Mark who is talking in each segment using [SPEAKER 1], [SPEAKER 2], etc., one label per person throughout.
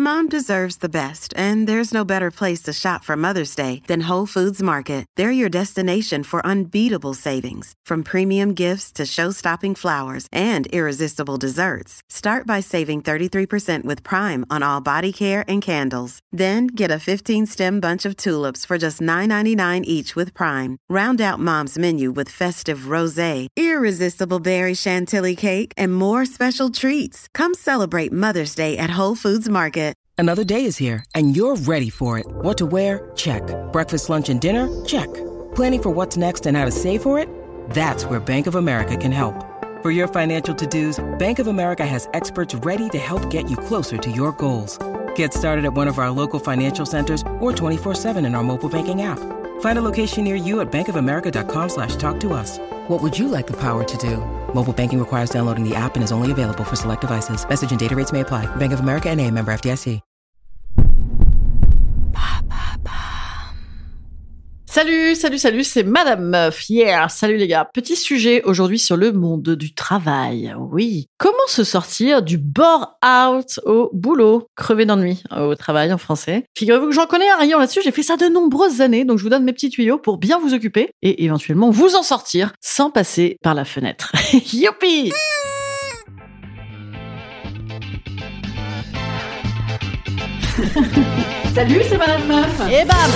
[SPEAKER 1] Mom deserves the best, and there's no better place to shop for Mother's Day than Whole Foods Market. They're your destination for unbeatable savings, from premium gifts to show-stopping flowers and irresistible desserts. Start by saving 33% with Prime on all body care and candles. Then get a 15-stem bunch of tulips for just $9.99 each with Prime. Round out Mom's menu with festive rosé, irresistible berry chantilly cake, and more special treats. Come celebrate Mother's Day at Whole Foods Market.
[SPEAKER 2] Another day is here, and you're ready for it. What to wear? Check. Breakfast, lunch, and dinner? Check. Planning for what's next and how to save for it? That's where Bank of America can help. For your financial to-dos, Bank of America has experts ready to help get you closer to your goals. Get started at one of our local financial centers or 24/7 in our mobile banking app. Find a location near you at bankofamerica.com/talktous. What would you like the power to do? Mobile banking requires downloading the app and is only available for select devices. Message and data rates may apply. Bank of America N.A., member FDIC.
[SPEAKER 3] Salut, c'est Madame Meuf. Yeah, salut les gars. Petit sujet aujourd'hui sur le monde du travail. Oui. Comment se sortir du bore-out au boulot? Crever d'ennui au travail en français. Figurez-vous que j'en connais un rayon là-dessus. J'ai fait ça de nombreuses années. Donc je vous donne mes petits tuyaux pour bien vous occuper et éventuellement vous en sortir sans passer par la fenêtre. Youpi! Salut, c'est Madame Meuf. Et bam!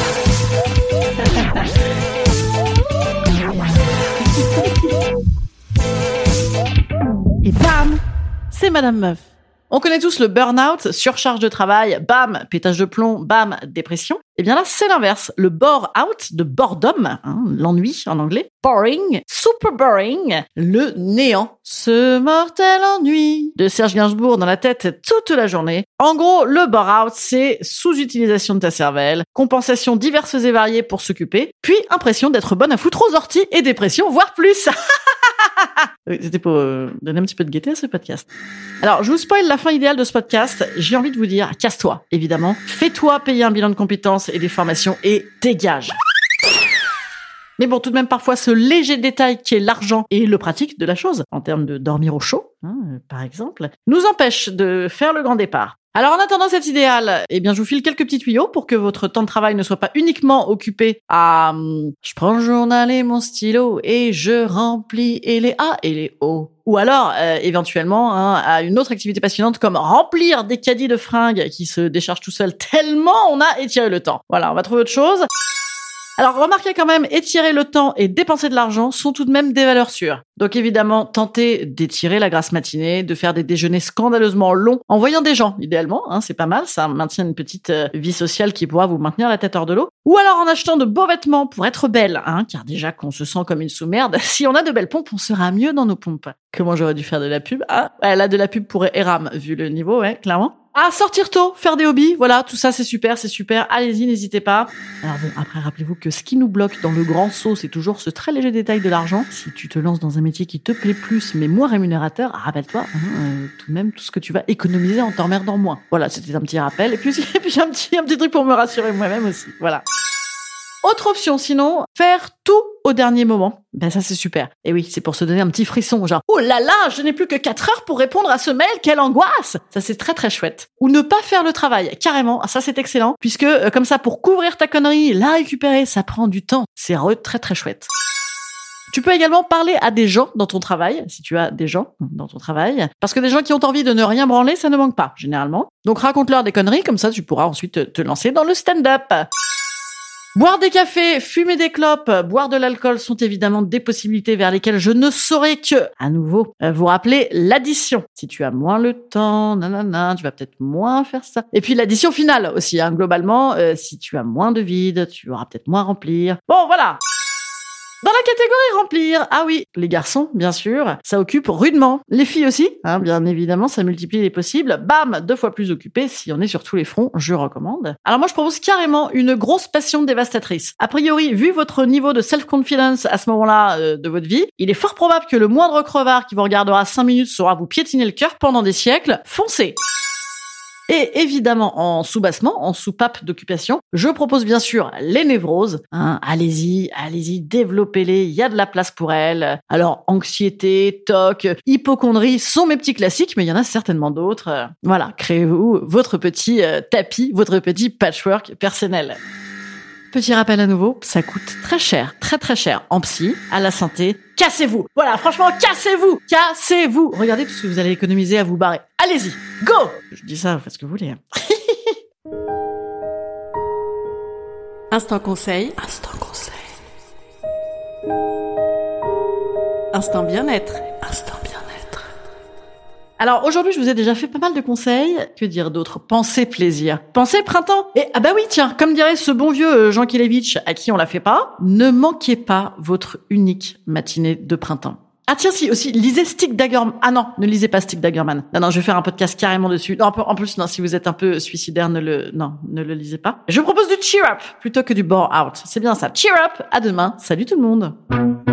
[SPEAKER 3] Et bam, c'est Madame Meuf. On connaît tous le burn-out, surcharge de travail, bam, pétage de plomb, bam, dépression. Eh bien là, c'est l'inverse. Le bore-out, de boredom, l'ennui en anglais, boring, super boring, le néant, ce mortel ennui de Serge Gainsbourg dans la tête toute la journée. En gros, le bore-out, c'est sous-utilisation de ta cervelle, compensation diverses et variées pour s'occuper, puis impression d'être bonne à foutre aux orties et dépression, voire plus. C'était pour donner un petit peu de gaieté à ce podcast. Alors, je vous spoil la fin idéale de ce podcast. J'ai envie de vous dire, casse-toi, évidemment. Fais-toi payer un bilan de compétences et des formations et dégage. Mais bon, tout de même, parfois, ce léger détail qui est l'argent et le pratique de la chose, en termes de dormir au chaud, par exemple, nous empêche de faire le grand départ. Alors, en attendant cet idéal, eh bien, je vous file quelques petits tuyaux pour que votre temps de travail ne soit pas uniquement occupé à je prends le journal et mon stylo et je remplis et les A et les O. Ou alors, éventuellement, à une autre activité passionnante comme remplir des caddies de fringues qui se déchargent tout seul tellement on a étiré le temps. Voilà, on va trouver autre chose. Alors, remarquez quand même, étirer le temps et dépenser de l'argent sont tout de même des valeurs sûres. Donc évidemment, tentez d'étirer la grasse matinée, de faire des déjeuners scandaleusement longs en voyant des gens, idéalement, c'est pas mal, ça maintient une petite vie sociale qui pourra vous maintenir la tête hors de l'eau. Ou alors en achetant de beaux vêtements pour être belle, car déjà qu'on se sent comme une sous-merde, si on a de belles pompes, on sera mieux dans nos pompes. Comment j'aurais dû faire de la pub? Là, de la pub pour Eram, vu le niveau, clairement. Sortir tôt, faire des hobbies, voilà, tout ça c'est super, allez-y, n'hésitez pas. Alors bon, après rappelez-vous que ce qui nous bloque dans le grand saut, c'est toujours ce très léger détail de l'argent. Si tu te lances dans un métier qui te plaît plus, mais moins rémunérateur, rappelle-toi, tout de même, tout ce que tu vas économiser en t'emmerdant moins. Voilà, c'était un petit rappel, et puis un petit truc pour me rassurer moi-même aussi, voilà. Autre option, sinon, faire tout au dernier moment. Ça c'est super. Et oui, c'est pour se donner un petit frisson, genre oh là là, je n'ai plus que 4 heures pour répondre à ce mail, quelle angoisse. Ça c'est très très chouette. Ou ne pas faire le travail, carrément, ça c'est excellent, puisque comme ça, pour couvrir ta connerie, la récupérer, ça prend du temps. C'est très très chouette. Tu peux également parler à des gens dans ton travail, si tu as des gens dans ton travail, parce que des gens qui ont envie de ne rien branler, ça ne manque pas, généralement. Donc raconte-leur des conneries, comme ça tu pourras ensuite te lancer dans le stand-up. Boire des cafés, fumer des clopes, boire de l'alcool sont évidemment des possibilités vers lesquelles je ne saurais que, à nouveau, vous rappeler l'addition. Si tu as moins le temps, tu vas peut-être moins faire ça. Et puis l'addition finale aussi, globalement, si tu as moins de vide, tu auras peut-être moins à remplir. Bon, voilà. Dans la catégorie remplir, oui, les garçons, bien sûr, ça occupe rudement. Les filles aussi, bien évidemment, ça multiplie les possibles. Bam, 2 fois plus occupé, si on est sur tous les fronts, je recommande. Alors moi, je propose carrément une grosse passion dévastatrice. A priori, vu votre niveau de self-confidence à ce moment-là de votre vie, il est fort probable que le moindre crevard qui vous regardera 5 minutes saura vous piétiner le cœur pendant des siècles. Foncez! Et évidemment, en sous-bassement, en soupape d'occupation, je propose bien sûr les névroses. Allez-y, développez-les, il y a de la place pour elles. Alors, anxiété, TOC, hypocondrie sont mes petits classiques, mais il y en a certainement d'autres. Voilà, créez-vous votre petit tapis, votre petit patchwork personnel. Petit rappel à nouveau, ça coûte très cher, très très cher en psy, à la santé. Cassez-vous. Voilà, franchement, cassez-vous. Regardez tout ce que vous allez économiser à vous barrer. Allez-y, go. Je dis ça, vous faites ce que vous voulez.
[SPEAKER 4] Instant conseil. Instant bien-être.
[SPEAKER 3] Alors aujourd'hui, je vous ai déjà fait pas mal de conseils. Que dire d'autre? Pensez plaisir. Pensez printemps. Et ah bah oui, tiens, comme dirait ce bon vieux Jean Kelevitch, à qui on la fait pas, ne manquez pas votre unique matinée de printemps. Ah tiens, si, aussi, lisez Stick Daggerman. Ah non, ne lisez pas Stick Daggerman. Non, je vais faire un podcast carrément dessus. Non, en plus, non, si vous êtes un peu suicidaire, ne le lisez pas. Je vous propose du Cheer Up plutôt que du Bore Out. C'est bien ça. Cheer Up. À demain. Salut tout le monde.